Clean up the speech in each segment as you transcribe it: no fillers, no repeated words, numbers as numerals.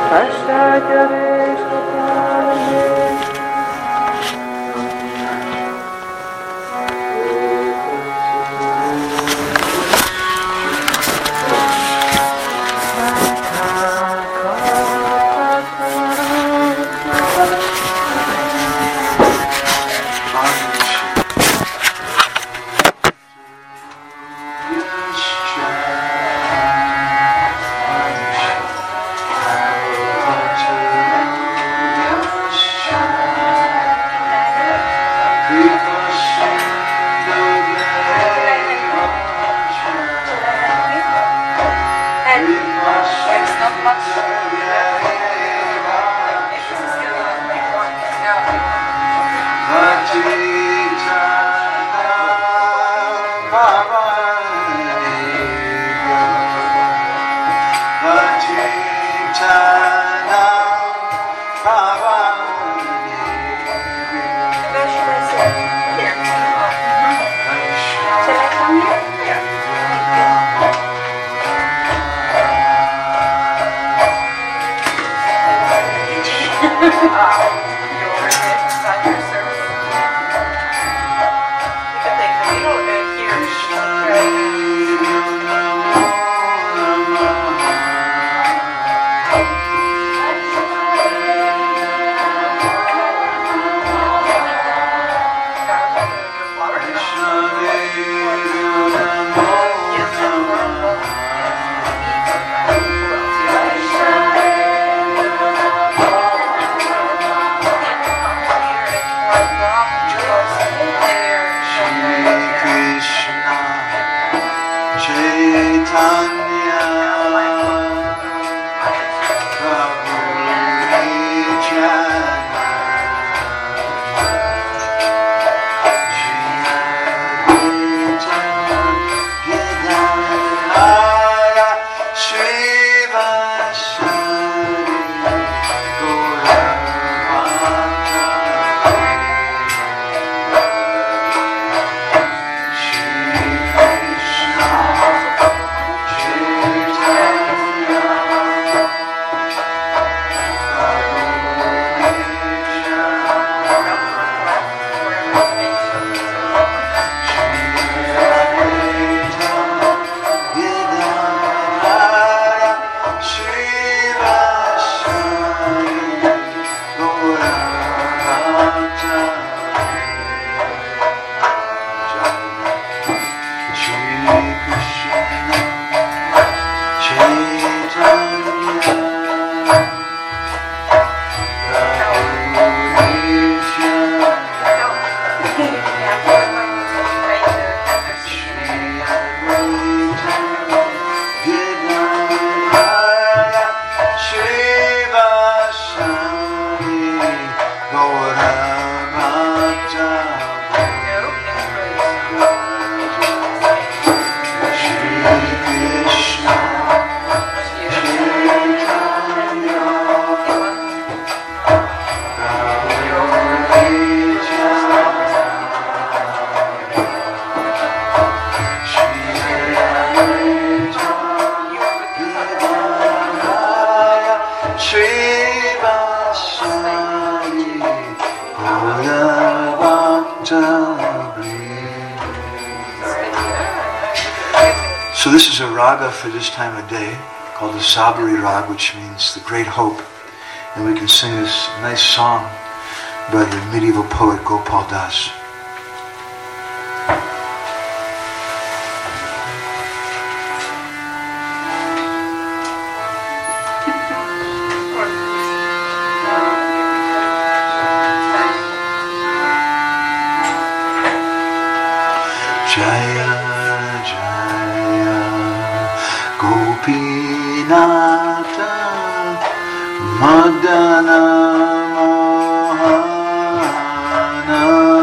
So this is a raga for this time of day called the Sabari Rag, which means the great hope. And we can sing this nice song by the medieval poet Gopal Das. Jaya Jaya Gopinatha Madana Mohana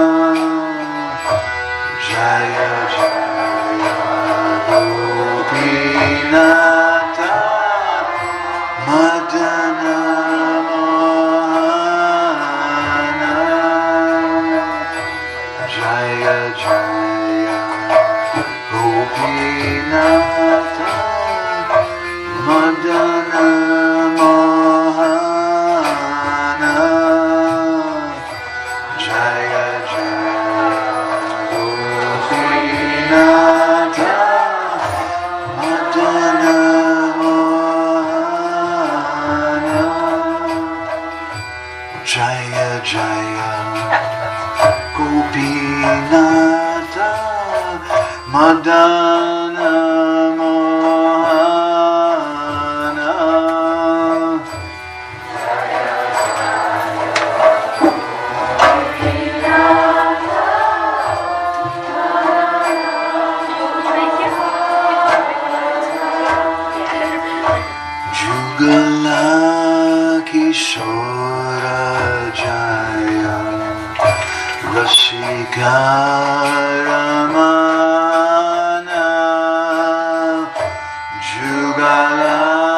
Jaya Jaya Gopinatha Madana Mohana Jaya Jaya Gopinatha Madana Mohana Kishora Jaya Rasika Ramana Jugala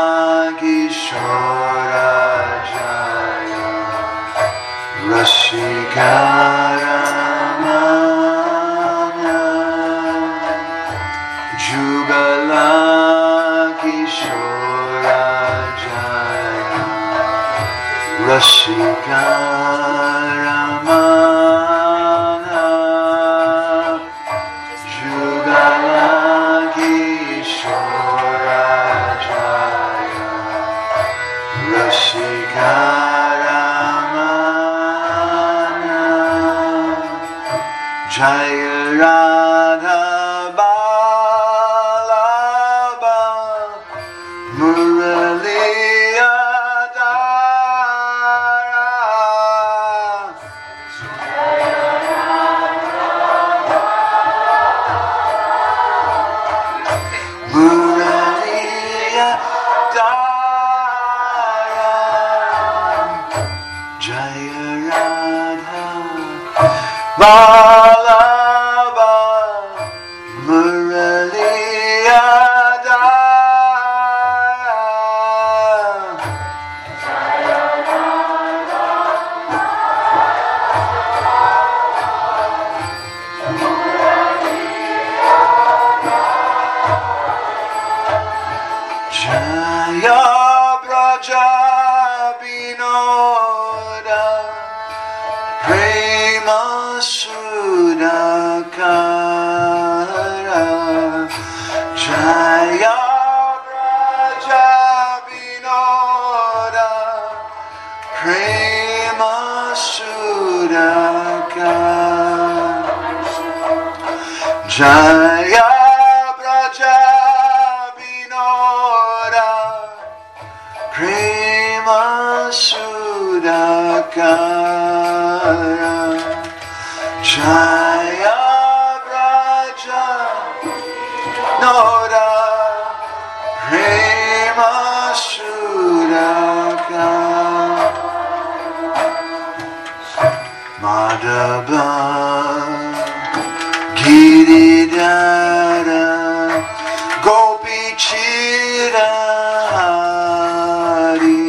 Kishora Jaya Rasika Ramana Jugala Kishora Jaya Rasika Ramana Jugala Kishora Jaya Rasika Ramana Jaya Radha Balaba Muraliya Muraliya Dara Jaya Radha Balaba Muraliya Dara Jaya Braja Vinoda Prema Sudakara Jaya Braja Vinoda Prema Sudakara Jaya Braja Vinoda Prema Sudakara Jaya Braja Vinoda Prema Sudakara Madhava Giridhara Gopi Chirahari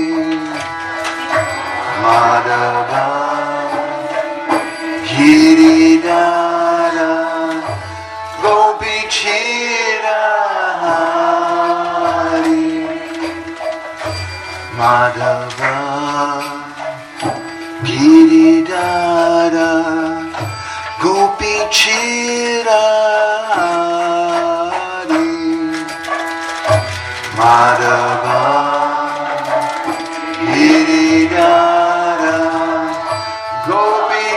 Madhava Giridhara Gopi Chirahari Madhava Giridhara Gopi Chirahari Madhava Giridhara Gopi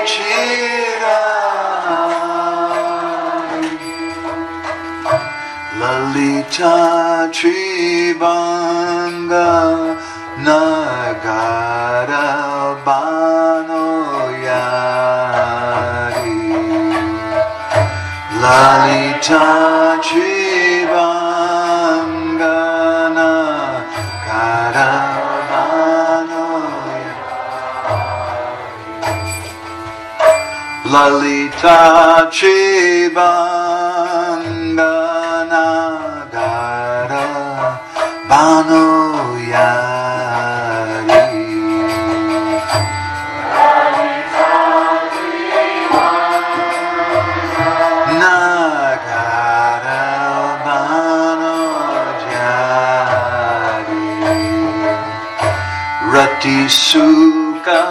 Chirahari Lalita Tribanga Nagara Banoyari Lalita Tribanga Nagara Banoyari Lalita Tribanga Nagara Banoyari Nagara Banoyari Rati Sukha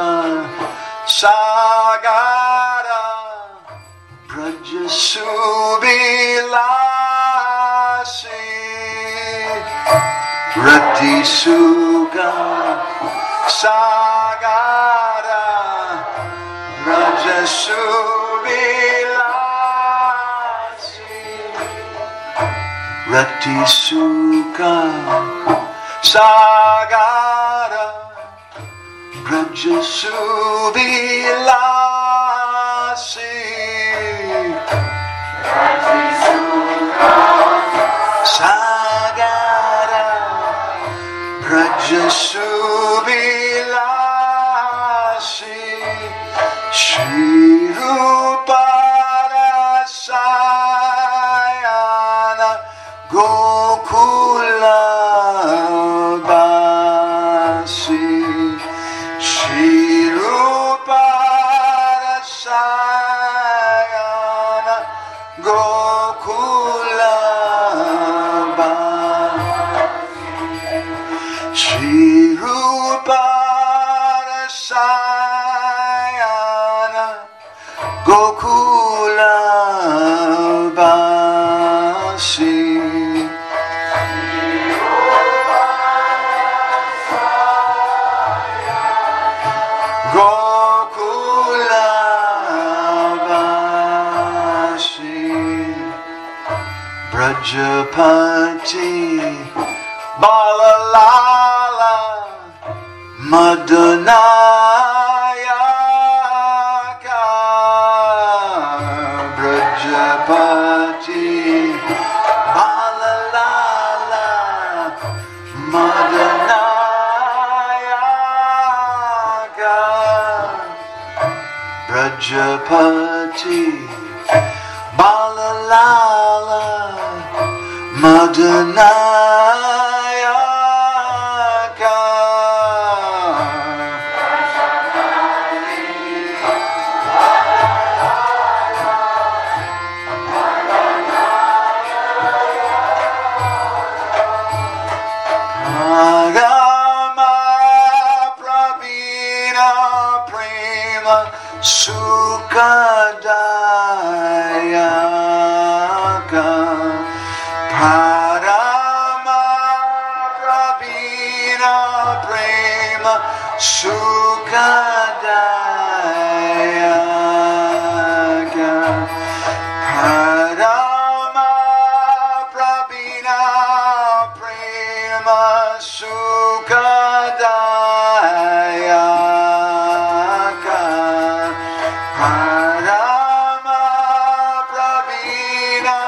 Sagara Braja Subilasi Rati Sukha Sagara Braja Subilasi Rati Sukha Sagara Braja Subilasi Sagara Braja-subilasi Shri Rupa Rasayana Gokula Basi Shri Rupa Rasayana Gokula Shri Rupa Rasayana Gokula Basi Gokula Basi Brajapati Balalala Madanayaka Brajapati Balalala Madanayaka Brajapati Balalala Madanayaka Agama Pravina Prema Sukadayaka Parama Prabhina Prema Sukadayaka Parama Prabhina Prema Sukadayaka Parama Prabhina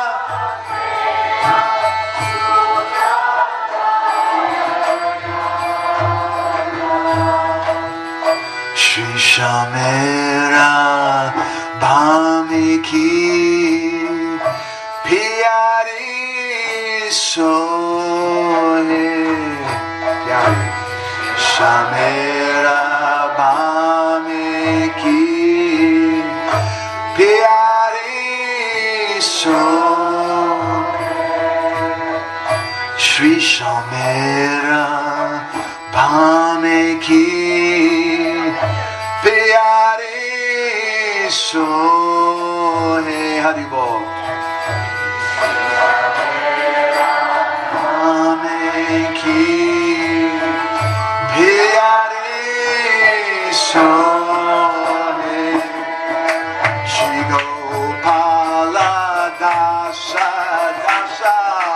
Shamera Bhamiki Pyari Sohe Shamera Bhamiki Pyari Sohe Shri Shamera Bhamiki Pyare Sohe Haribol Bhamiki Pyare Sohe Shri Gopala Dasa Dasa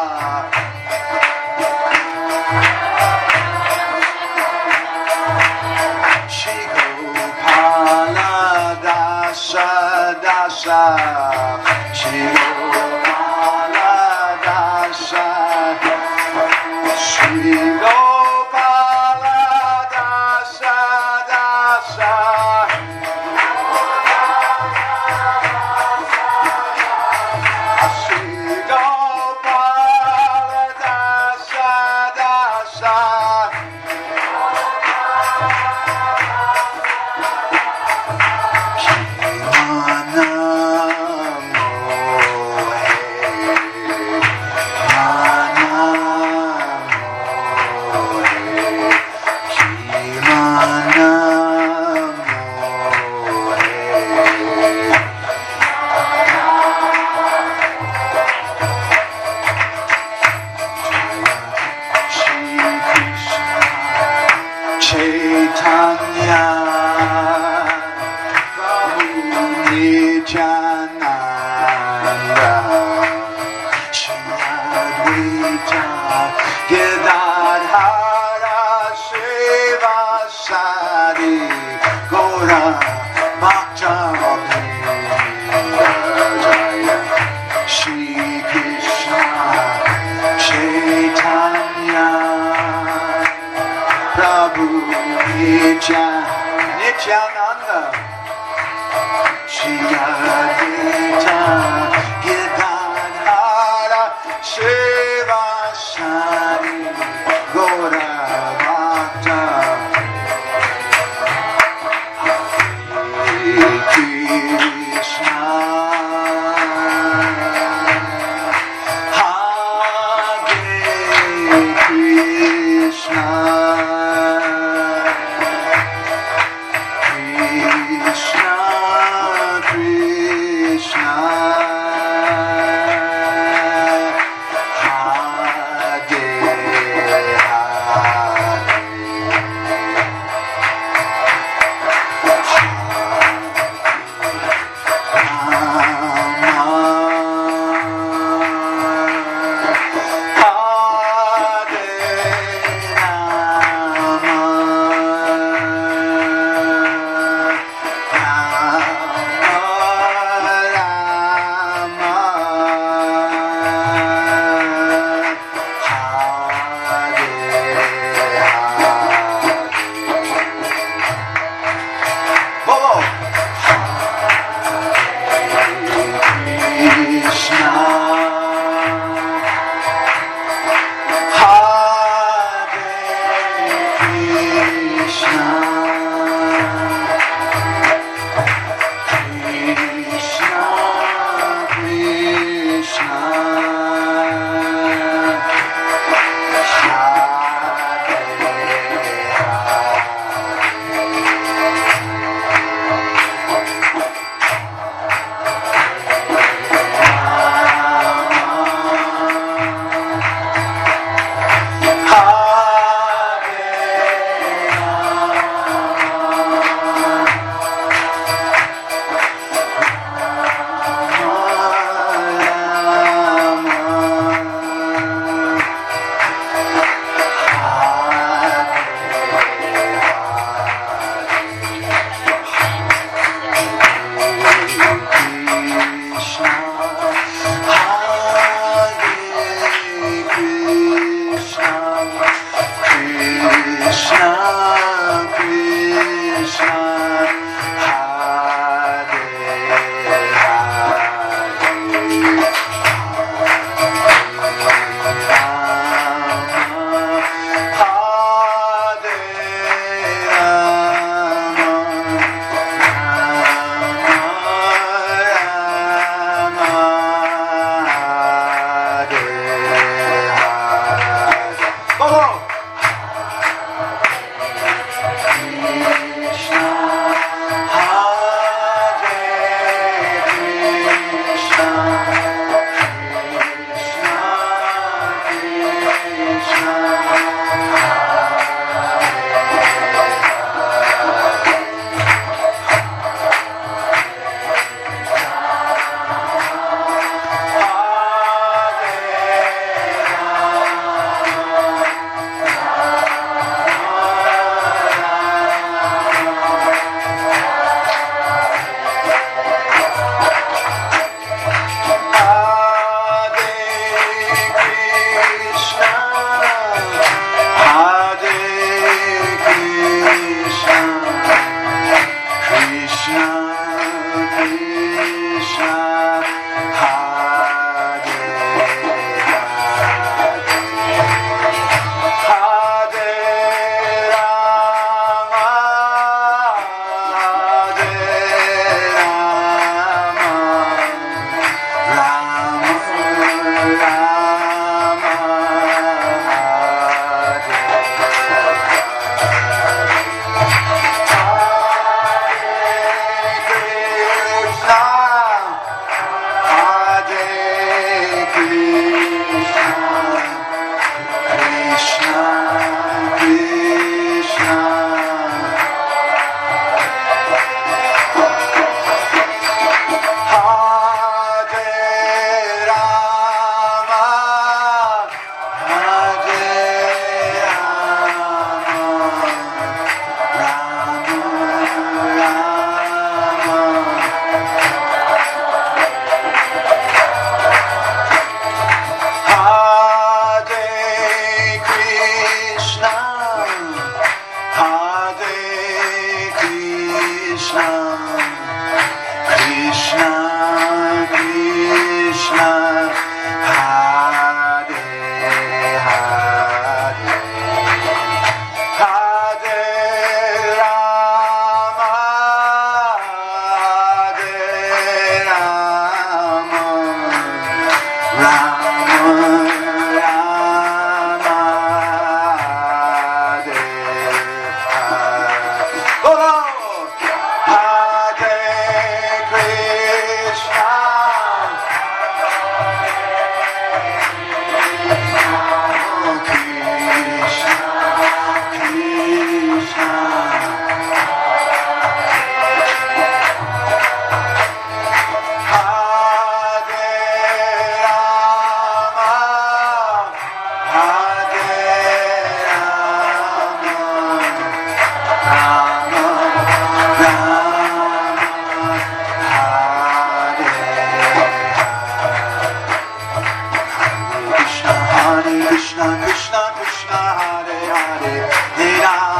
Dasa Dasa Shri Gopala Dasa Shri Gopala Dasa Dasa Shri Gopala Dasa Dasa Chaitanya Prabhu Nityananda Shri Advaita Gadadhara Srivasadi Gaura Bhakta Jaya Shri Krishna Chaitanya Prabhu Nityananda Shri Advaita Girdhara Shiva Sari Gaura Bhakta Hare Krishna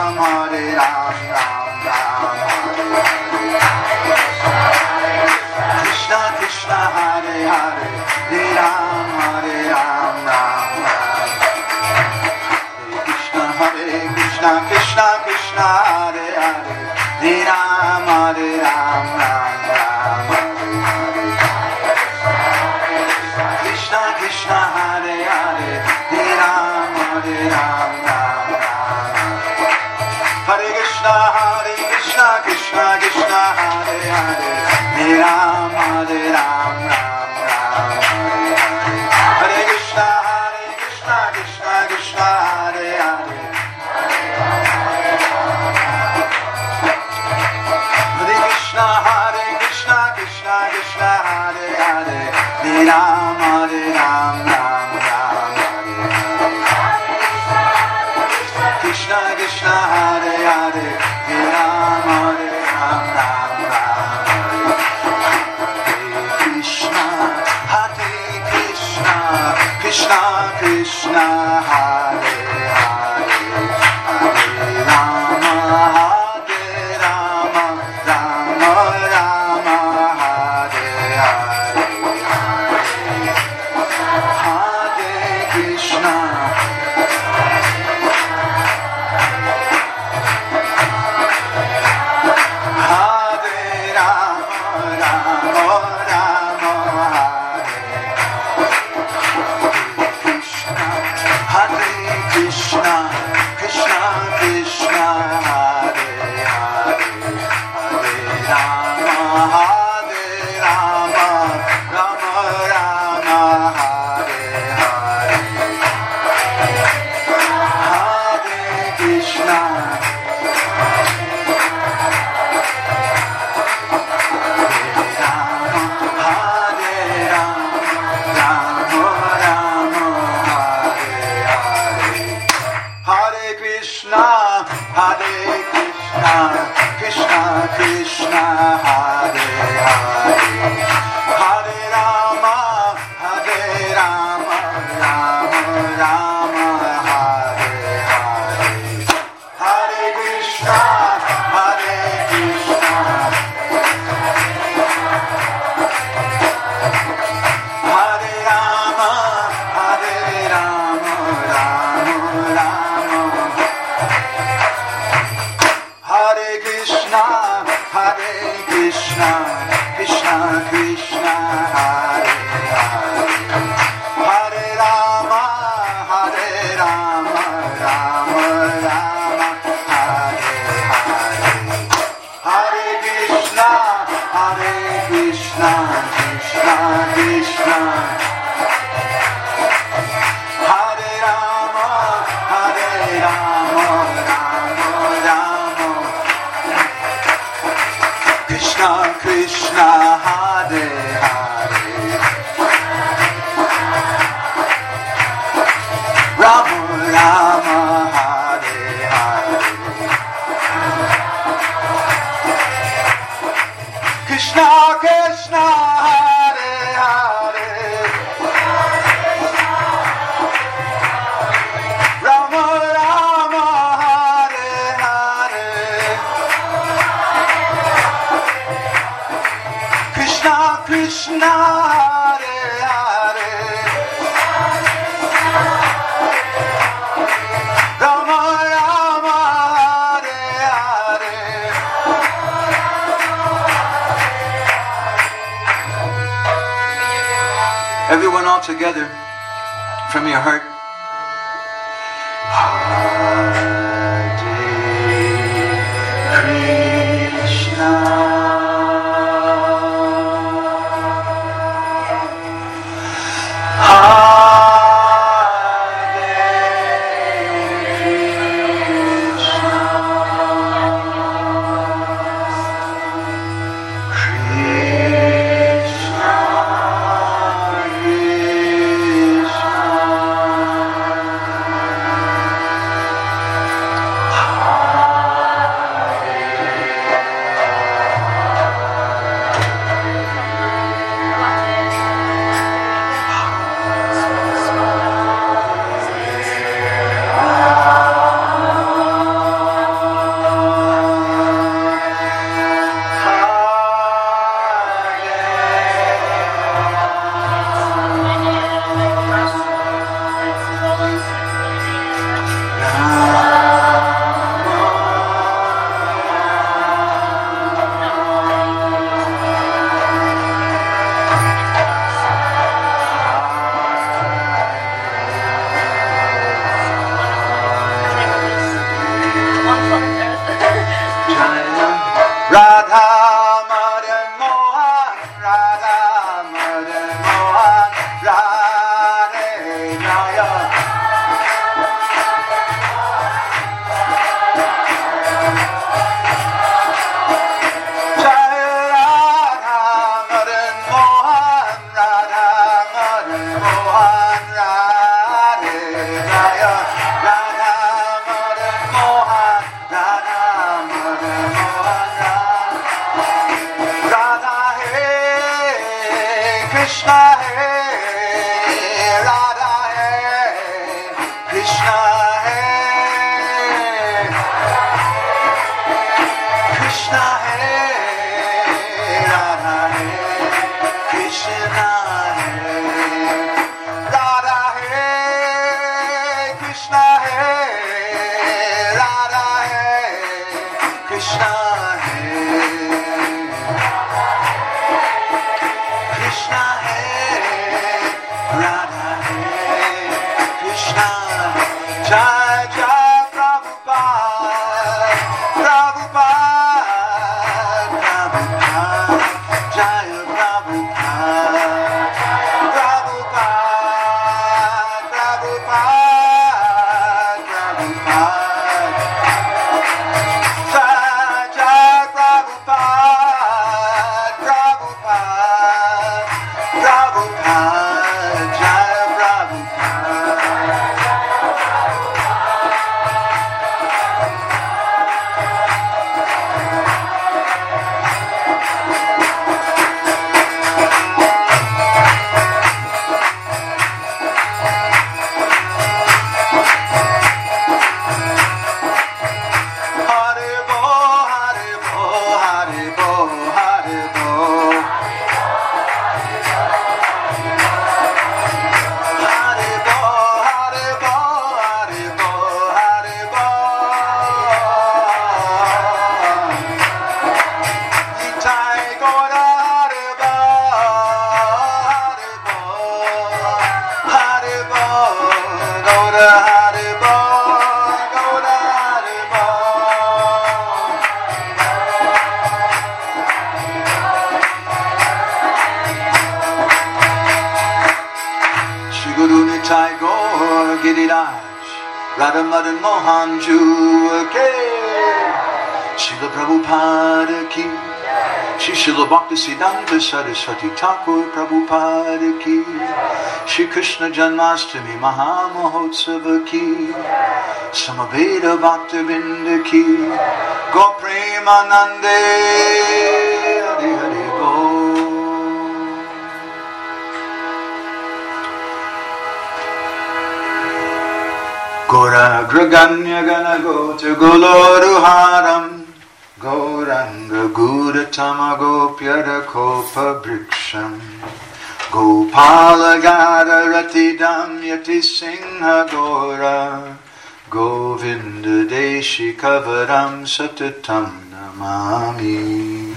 Ram, Hare Ram, Ram Ram, Hare Hare. Krishna Krishna, Hare Hare, Hare Ram, Hare Ram, Ram Ram. Hare Krishna, Krishna Krishna, Hare Hare, Hare Ram, Hare Ram, Ram Ram, Hare Hare. Krishna Krishna, Hare Hare, Hare Ram, Hare Ram, Ram Ram. Hare Krishna, Krishna Krishna, Hare Hare, Hare Ram, Hare Ram, Ram Ram, Hare Hare. Hare Krishna, Krishna Krishna, Hare Hare. Hare Krishna, Krishna Krishna, Hare Hare, Hare Ram, Hare Ram, Ram Ram, Hare Hare. Krishna Krishna, Hare Hare, Hare Ram, Hare Ram, Ram Ram, Hare Krishna, Krishna Krishna, Hare Hare, Hare Rama, Hare Rama, Rama Rama, Hare Hare, Hare Krishna. Krishna Krishna, Hare Hare, Hare Rama, Hare Rama, Rama Rama, Hare Hare. Hare Krishna, Hare Rama, Hare Rama, Rama Rama. Hare Krishna, Krishna Krishna, Hare Hare, Hare Rama, Rama Rama, Hare Hare. Hare Krishna, Krishna Krishna, Hare Rama, Rama Rama, Krishna Krishna, Hare Hare, Rama Rama, Hare Hare. Krishna Krishna, Hare Hare, Rama Rama, Hare Hare. Krishna Krishna, Hare Hare, Rama Rama, Hare Hare. Everyone all together from your heart. Hare Krishna, Krishna Krishna Hare, Radha Hare, Krishna Hare, Krishna Hare, Radha Hare, Krishna Hare, Radha Hare, Krishna Hare, Radha Hare, Krishna Hare, Krishna Hare, Radha Hare, Krishna Hare. Jai Jai Prabhupada, Prabhupada, Prabhupada, Jai Prabhupada, Prabhupada, Prabhupada, Prabhupada. Jai Jai Prabhupada, Prabhupada, Prabhupada, Jai Prabhupada. Haribo, Haribo, Haribo, Haribo. Haribo, Haribo, Haribo, Haribo. Nitai Gaura Haribo, Haribo, Haribo, Gaura Haribo, Gaura Haribo. Shri Guru Nitai Gaur Giriraj Radha Madan Mohan Ju ke Srila Prabhupada ki Shri Srila Bhaktisiddhanta Saraswati Thakur Prabhupada ki Shri Krishna Janmashtami Maha Mahotsava ki Samaveda Bhaktavinda ki Go Premanande Hari Hari Bol. Gora Graganya Gana Gota Goloruharam Gauranga Gudatama Gopyada Kopa Briksham Gopala Gada Ratidam Yati Singha Gora Govinda Deshi Kavaram Satatam Namami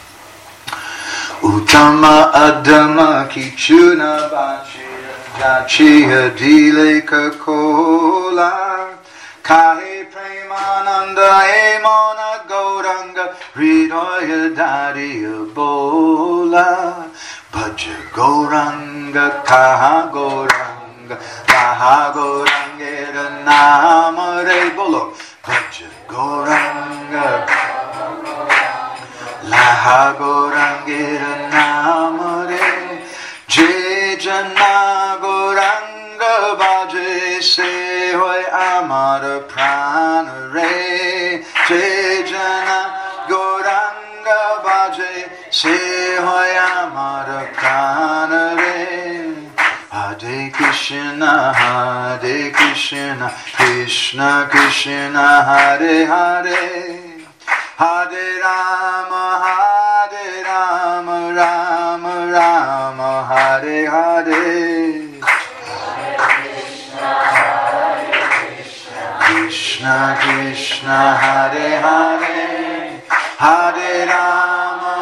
Uttama Adama Kichuna Bachira Jachiya Dileka Kola Kahi Premananda Emona Gauranga Hridoya Dadiya Bola Bhaja Gauranga Kaha Gauranga Kaha Gaurangera Namare Bolo Bhaja Gauranga Laha Gaurangera Namare Jai Jana Gauranga Bhaje Se Hoy Amara Prana Re Jai Jana Gauranga Bhaje Se Hoy Amara Prana Re Hare Krishna Krishna Krishna Hare Hare Hare Rama Rama Rama Hare Hare Krishna Krishna Hare Hare Hare Rama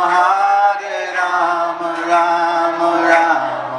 Rama Rama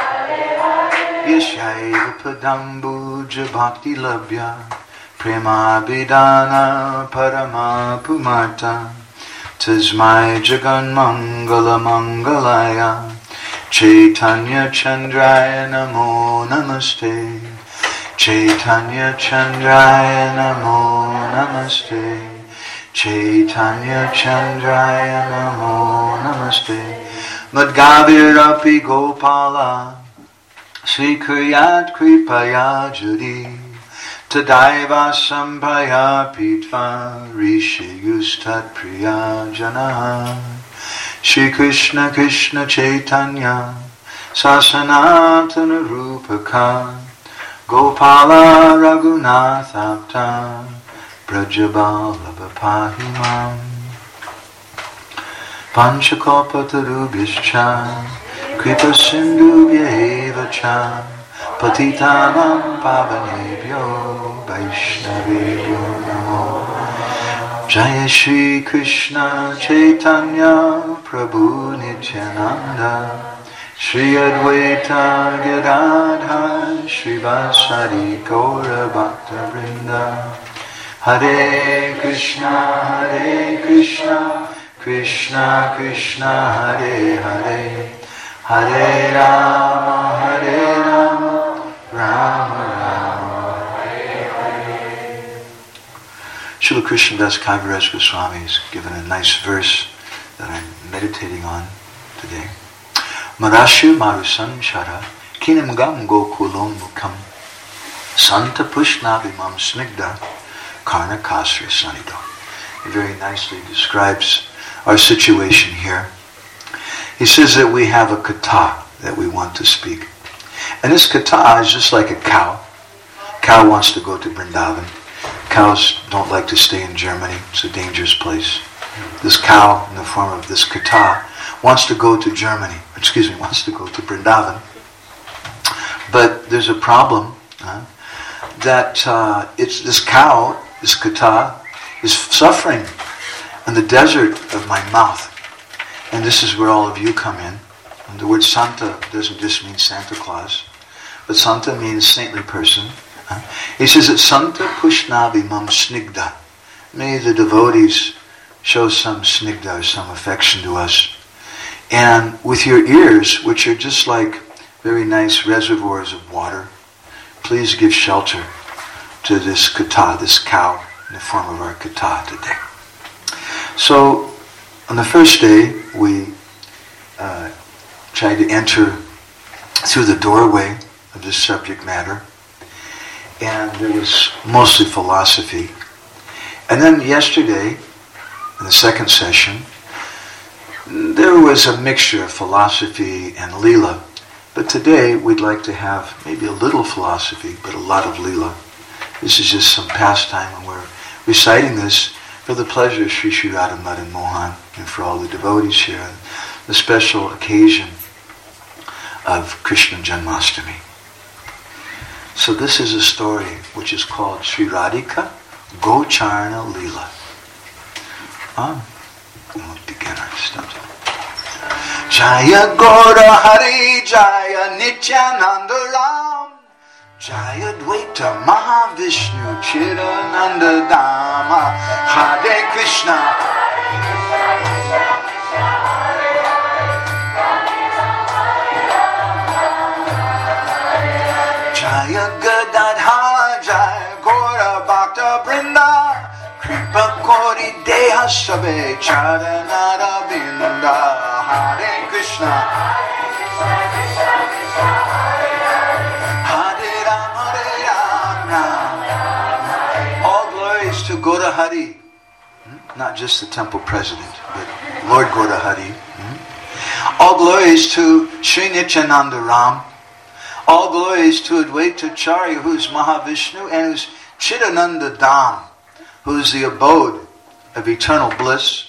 Yashaiva Padambuja Bhakti Labhya Prema Bidana Parama Pumata Tasmai Jagan Mangala Mangalaya Chaitanya Chandraya Namo Namaste Chaitanya Chandraya Namo Namaste Chaitanya Chandraya Namo Namaste Madgavirapi Gopala Srikriyat Kripaya Judi Tadaiva Sambhaya Pitva Rishi Gustat Priya Jana Shri Krishna Krishna Chaitanya Sasanatana Rupaka Gopala Raghunathapta Brajabala Pahimam Panchakalpatarubhyascha Kripa Sindhubhya Cha Patitanam Pavanebhyo Vaishnavebhyo Namo Jaya Shri Krishna Chaitanya Prabhu Nityananda Shri Advaita Gadadhar Shri Vasari Gaura Bhakta Vrinda Hare Krishna Krishna Krishna Hare Hare Hare Rama Rama Rama Hare Hare. Srila Krishnadas Kaviraj Goswami has given a nice verse that I'm meditating on today. Marashu Marusanchara Kinam Gam Gokulon Mukam Santa Pushnavimam Snigda Karna Kasri Sanido. He very nicely describes our situation here. He says that we have a kata that we want to speak. And this kata is just like a cow. Cow wants to go to Vrindavan. Cows don't like to stay in Germany. It's a dangerous place. This cow, in the form of this kata, wants to go to Germany. Wants to go to Vrindavan. But there's a problem that it's this cow, this kata, is suffering in the desert of my mouth. And this is where all of you come in. And the word Santa doesn't just mean Santa Claus, but Santa means saintly person. He says that Santa Pushnavi Mam Snigda. May the devotees show some snigda, or some affection to us. And with your ears, which are just like very nice reservoirs of water, please give shelter to this kata, this cow, in the form of our kata today. So, on the first day, we tried to enter through the doorway of this subject matter, and it was mostly philosophy. And then yesterday, in the second session, there was a mixture of philosophy and lila. But today, we'd like to have maybe a little philosophy, but a lot of lila. This is just some pastime, and we're reciting this for the pleasure of Sri Radha Madan Mohan and for all the devotees here, the special occasion of Krishna Janmashtami. So this is a story which is called Sri Radhika Gocharna Leela. We'll begin our stuff. Jaya Gaura Hari Jaya Nityananda Ram Jaya Dvaita Mahavishnu Chidananda Dama Hare Krishna Jaya Gadadhar Jaya Gaura Bhakta Vrinda Kripa Kori Deha Sabe Charanara Vinda Hare Krishna Hare Ram All glories to Gaura Hari, not just the temple president, but Lord Gaura Hari. All glories to Sri Nityananda Ram. All glories to Advaita Acharya, who's Mahavishnu, and who's Chidananda Dham, who's the abode of eternal bliss.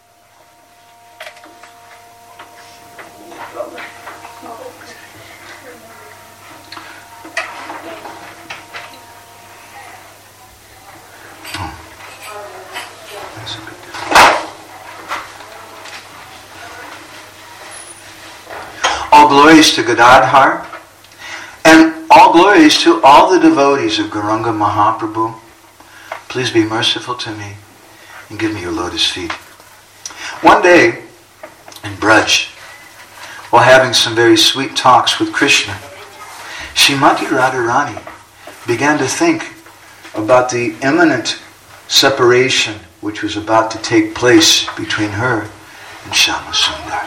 All glories to Gadadhar, and all glories to all the devotees of Gauranga Mahaprabhu. Please be merciful to me and give me your lotus feet. One day in Braj, while having some very sweet talks with Krishna, Srimati Radharani began to think about the imminent separation which was about to take place between her and Shyamasundar.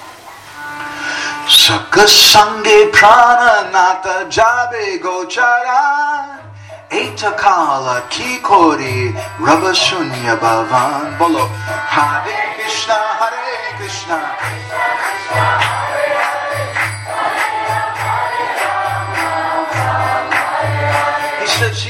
Saka sange prana nata jabe gochara Etakala ki kori rabashunya bhavan. Bolo Hare Krishna Hare Krishna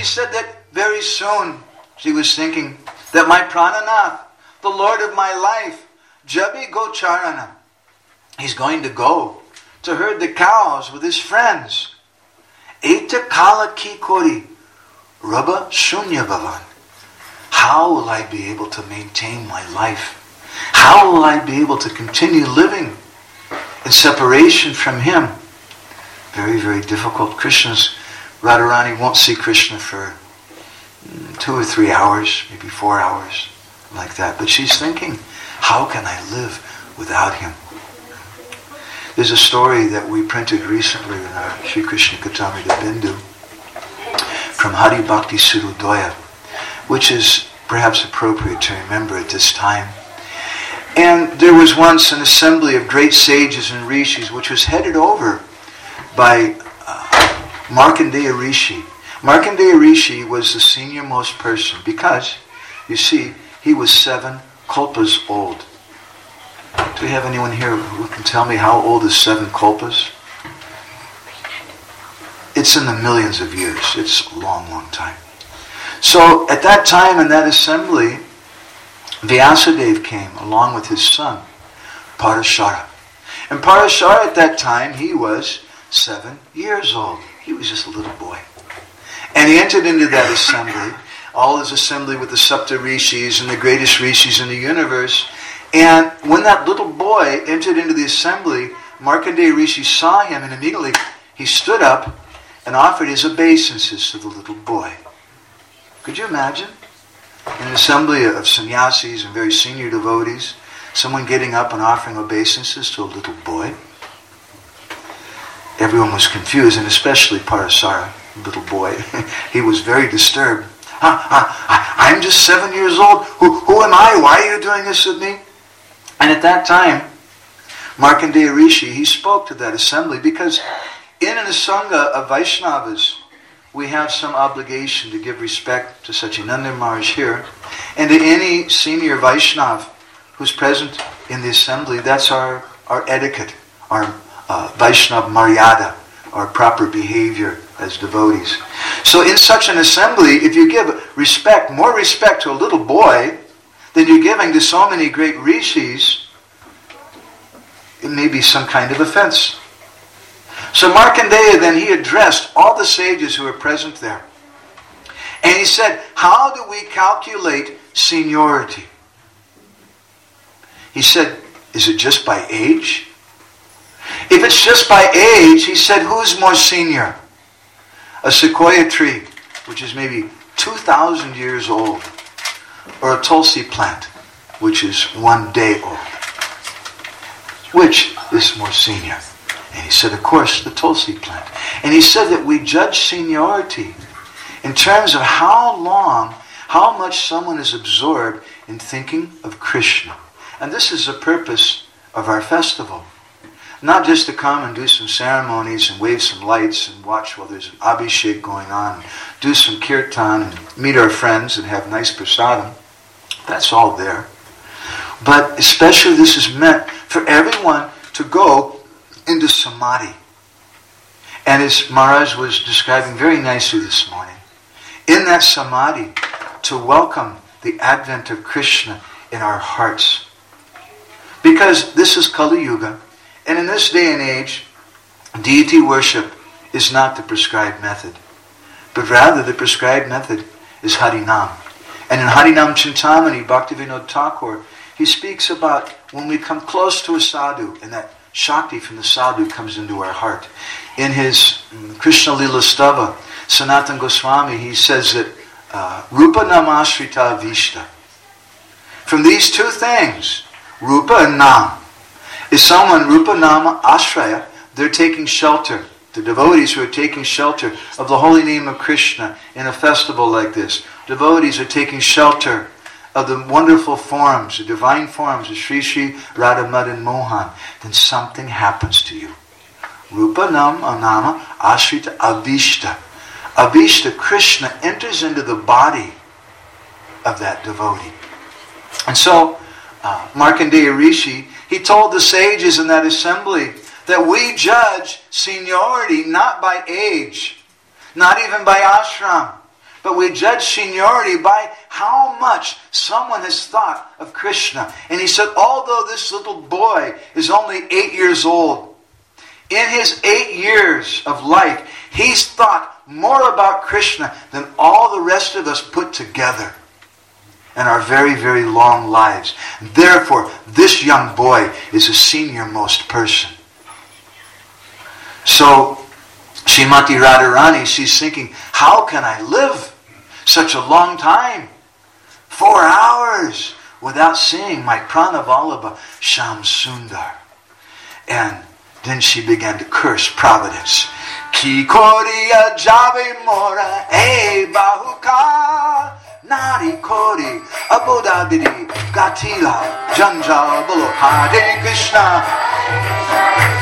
she said that very soon she was thinking that my Prananath, the Lord of my life, Jabi Gocharana, he's going to go to herd the cows with his friends. Eta Kala Ki Kori, Rabba Shunya Bhavan. How will I be able to maintain my life? How will I be able to continue living in separation from him? Very, very difficult. Radharani won't see Krishna for 2 or 3 hours, maybe 4 hours, like that. But she's thinking, how can I live without him? There's a story that we printed recently in our Sri Krishna Katamrita Bindu from Hari Bhakti Surudoya, which is perhaps appropriate to remember at this time. And there was once an assembly of great sages and rishis which was headed over by Markandeya Rishi. Markandeya Rishi was the senior most person because, you see, he was 7 kalpas old. Do we have anyone here who can tell me how old is 7 kalpas? It's in the millions of years. It's a long, long time. So at that time in that assembly, Vyasadeva came along with his son, Parashara. And Parashara at that time, he was 7 years old. He was just a little boy. And he entered into that assembly, all his assembly with the Sapta Rishis and the greatest Rishis in the universe. And when that little boy entered into the assembly, Markandeya Rishi saw him, and immediately he stood up and offered his obeisances to the little boy. Could you imagine? In an assembly of sannyasis and very senior devotees, someone getting up and offering obeisances to a little boy. Everyone was confused, and especially Parasara, little boy. He was very disturbed. I'm just 7 years old. Who am I? Why are you doing this with me? And at that time, Markandeya Rishi, he spoke to that assembly because in an Sangha of Vaishnavas, we have some obligation to give respect to Sachinanda Maharaj here, and to any senior Vaishnav who's present in the assembly. That's our etiquette, our Vaishnav Maryada, our proper behavior as devotees. So in such an assembly, if you give respect, more respect to a little boy than you're giving to so many great rishis, it may be some kind of offense. So Markandeya then, he addressed all the sages who were present there. And he said, how do we calculate seniority? He said, is it just by age? If it's just by age, he said, who's more senior? A sequoia tree, which is maybe 2,000 years old, or a tulsi plant, which is 1 day old? Which is more senior? And he said, of course, the tulsi plant. And he said that we judge seniority in terms of how long, how much someone is absorbed in thinking of Krishna. And this is the purpose of our festival. Not just to come and do some ceremonies and wave some lights and watch while there's an abhishek going on, do some kirtan and meet our friends and have nice prasadam. That's all there. But especially this is meant for everyone to go into samadhi. And as Maharaj was describing very nicely this morning, in that samadhi, to welcome the advent of Krishna in our hearts. Because this is Kali Yuga, and in this day and age, deity worship is not the prescribed method, but rather the prescribed method is Harinam. And in Harinam Chintamani, Bhaktivinoda Thakur, he speaks about when we come close to a sadhu, and that Shakti from the sadhu comes into our heart. In his Krishna Lila Stava, Sanatana Goswami, he says that Rupa Namashrita Vishta. From these two things, Rupa and Nam, is someone, Rupa Nama Ashraya, they're taking shelter. The devotees who are taking shelter of the holy name of Krishna in a festival like this. Devotees are taking shelter of the wonderful forms, the divine forms of Sri Sri Radha Madan Mohan, then something happens to you. Rupa Nama Ashrita Avishta. Avishta, Krishna enters into the body of that devotee. And so, Markandeya Rishi, he told the sages in that assembly that we judge seniority not by age, not even by ashram, but we judge seniority by how much someone has thought of Krishna. And he said, although this little boy is only 8 years old, in his 8 years of life, he's thought more about Krishna than all the rest of us put together in our very, very long lives. Therefore, this young boy is a senior-most person. So, Srimati Radharani, she's thinking, how can I live such a long time? 4 hours without seeing my Pranavallabha Shyam Sundar. And then she began to curse Providence. Ki koriya jave mora e bahuka nari kori abodabidi gatila janja bolo Hare Krishna.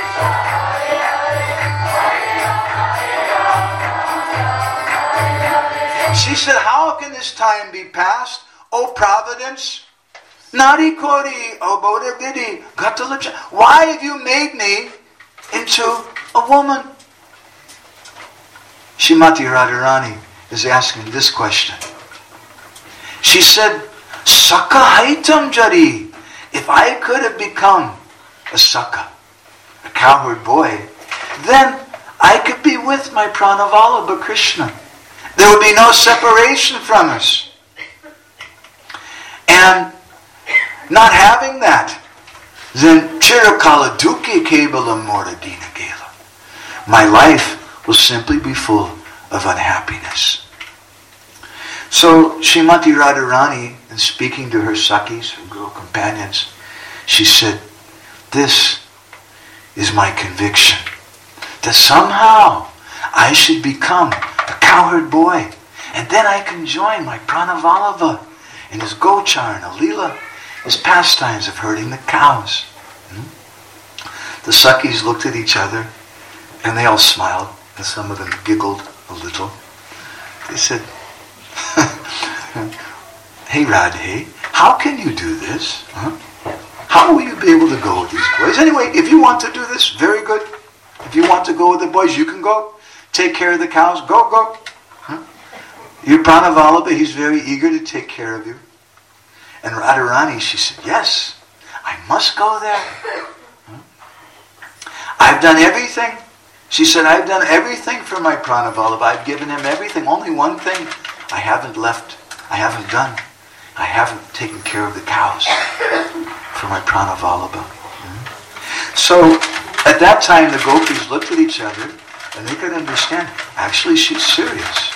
She said, how can this time be past? O Providence, Nari Kori, O Bodha Vidhi, Gatalaja. Why have you made me into a woman? Srimati Radharani is asking this question. She said, Saka Haitam Jari. If I could have become a Saka, a cowherd boy, then I could be with my Pranavallabha Krishna. There would be no separation from us. And not having that, then Chirakala Dukkhe Kevalam Moradina Gela. My life will simply be full of unhappiness. So Srimati Radharani, in speaking to her Sakis, her girl companions, she said, this is my conviction, that somehow I should become a cowherd boy, and then I can join my Pranavallabha in his Gocharna Leela, his pastimes of herding the cows. The Sakis looked at each other, and they all smiled, and some of them giggled a little. They said, hey Radhe, how can you do this? How will you be able to go with these boys? Anyway, if you want to do this, very good. If you want to go with the boys, you can go. Take care of the cows. Go. Your Pranavallabha, he's very eager to take care of you. And Radharani, she said, yes, I must go there. I've done everything. She said, I've done everything for my Pranavallabha. I've given him everything. Only one thing I haven't done. I haven't taken care of the cows for my Pranavallabha. So, at that time, the gopis looked at each other, and they could understand, actually, she's serious.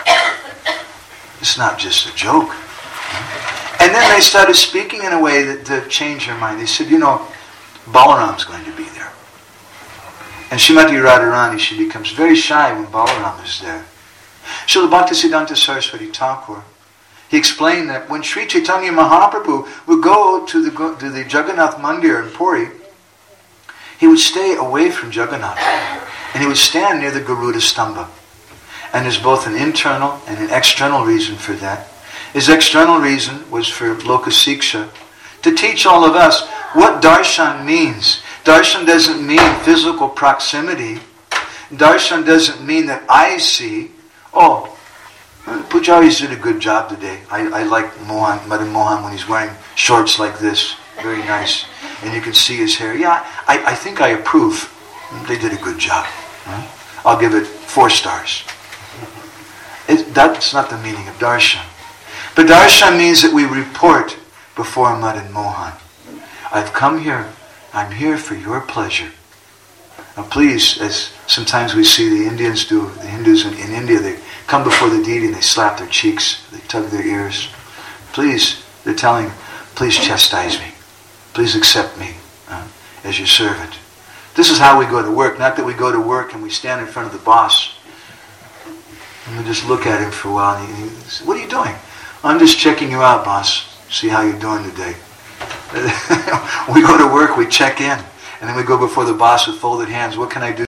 It's not just a joke. And then they started speaking in a way that changed her mind. They said, Balaram's going to be there. And Srimati Radharani, she becomes very shy when Balaram is there. Srila Bhaktisiddhanta Saraswati Thakur, he explained that when Sri Chaitanya Mahaprabhu would go to the Jagannath Mandir in Puri, he would stay away from Jagannath. And he would stand near the Garuda Stamba. And there's both an internal and an external reason for that. His external reason was for Lokasiksha, to teach all of us what darshan means. Darshan doesn't mean physical proximity. Darshan doesn't mean that I see, Pujaris did a good job today. I like Madan Mohan when he's wearing shorts like this. Very nice. And you can see his hair. Yeah, I think I approve. They did a good job. I'll give it 4 stars. That's not the meaning of darshan. But darshan means that we report before Madan Mohan. I've come here. I'm here for your pleasure. Now please, as sometimes we see the Indians do, the Hindus in India, they come before the deity and they slap their cheeks, they tug their ears. Please, they're telling, please chastise me. Please accept me as your servant. This is how we go to work. Not that we go to work and we stand in front of the boss and we just look at him for a while and he says, what are you doing? I'm just checking you out, boss. See how you're doing today. We go to work, we check in, and then we go before the boss with folded hands. What can I do?